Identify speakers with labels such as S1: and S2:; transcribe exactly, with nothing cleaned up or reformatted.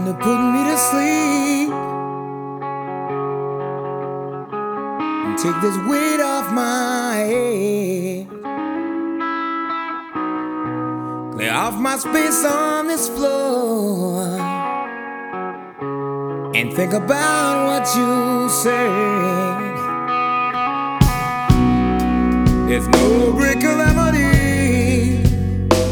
S1: to put me to sleep and take this weight off my head. Clear off my space on this floor and think about what you said. There's no break of